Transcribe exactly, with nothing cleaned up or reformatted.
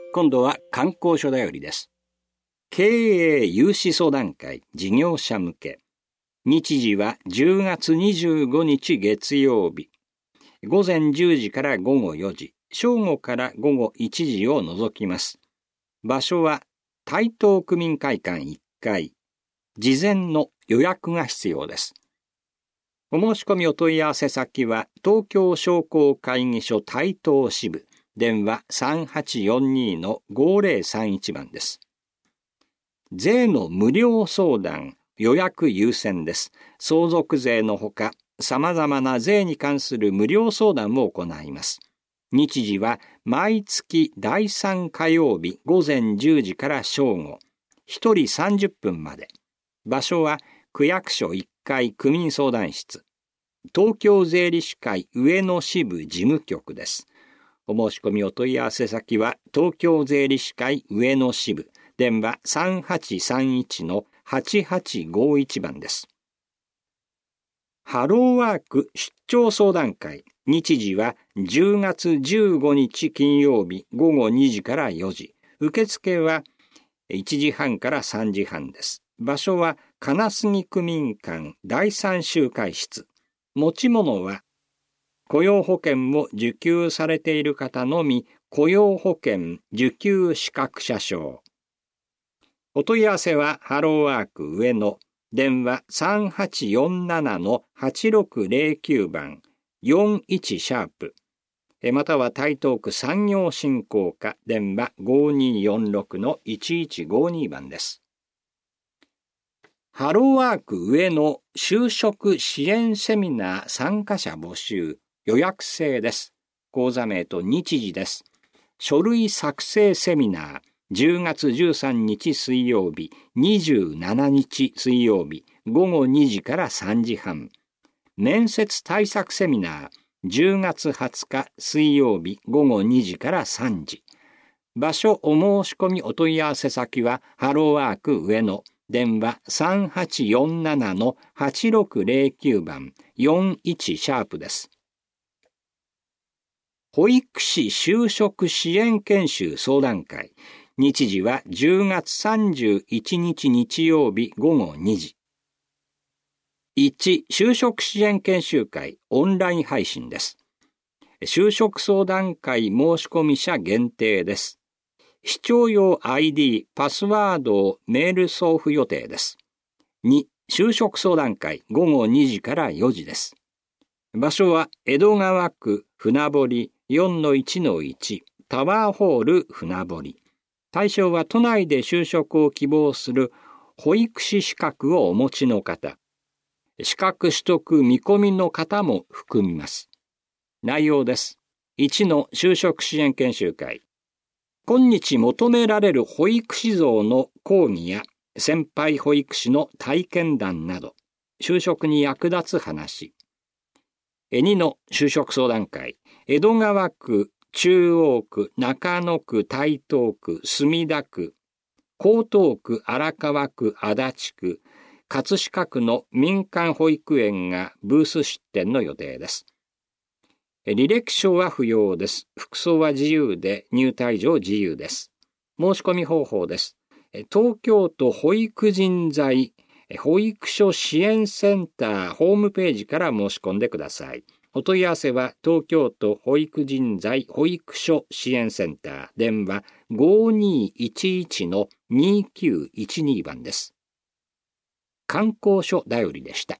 今度は観光所だよりです。経営有志相談会事業者向け。日時はじゅうがつにじゅうごにち月曜日。午前じゅうじから午後よじ、正午から午後いちじを除きます。場所は台東区民会館いっかい。事前の予約が必要です。お申し込みお問い合わせ先は東京商工会議所台東支部。電話 さんはちよんに のごーぜろさんいち 番です。税の無料相談、予約優先です。相続税のほか、様々な税に関する無料相談を行います。日時は毎月だいさん火曜日午前じゅうじから正午、ひとりさんじゅっぷんまで。場所は区役所いっかい区民相談室、東京税理士会上野支部事務局です。お申し込みお問い合わせ先は東京税理士会上野支部、電話 さんはちさんいち のはちはちごいち 番です。ハローワーク出張相談会、日時はじゅうがつじゅうごにち金曜日午後にじからよじ、受付はいちじはんからさんじはんです。場所は金杉区民館だいさん集会室。持ち物は雇用保険を受給されている方のみ雇用保険受給資格者証。お問い合わせはハローワーク上野、電話 さんはちよんなな のはちろくぜろきゅう 番よんいちシャープ、または台東区産業振興課電話 ごにーよんろく のいちいちごに 番です。ハローワーク上野就職支援セミナー参加者募集、予約制です。講座名と日時です。書類作成セミナー、じゅうがつじゅうさんにち水曜日、にじゅうしちにち水曜日、午後にじからさんじはん。面接対策セミナー、じゅうがつはつか水曜日、午後にじからさんじ。場所お申し込みお問い合わせ先は、ハローワーク上野、電話 さんはちよんなな のはちろくぜろきゅう 番よんいちシャープです。保育士就職支援研修相談会。日時はじゅうがつさんじゅういちにち日曜日午後にじ。いち. 就職支援研修会オンライン配信です。就職相談会申し込み者限定です。視聴用 アイディー、パスワードをメール送付予定です。に. 就職相談会午後にじからよじです。場所は江戸川区船堀 よんのいちのいち タワーホール船堀。対象は都内で就職を希望する保育士資格をお持ちの方、資格取得見込みの方も含みます。内容です。いちの就職支援研修会。今日求められる保育士像の講義や先輩保育士の体験談など、就職に役立つ話。にの就職相談会。江戸川区、中央区、中野区、台東区、墨田区、江東区、荒川区、足立区、葛飾区の民間保育園がブース出展の予定です。履歴書は不要です。服装は自由で入退場自由です。申し込み方法です。東京都保育人材保育所支援センターホームページから申し込んでください。お問い合わせは東京都保育人材保育所支援センター電話 ごにーいちいち のにきゅういちに 番です。観光所だよりでした。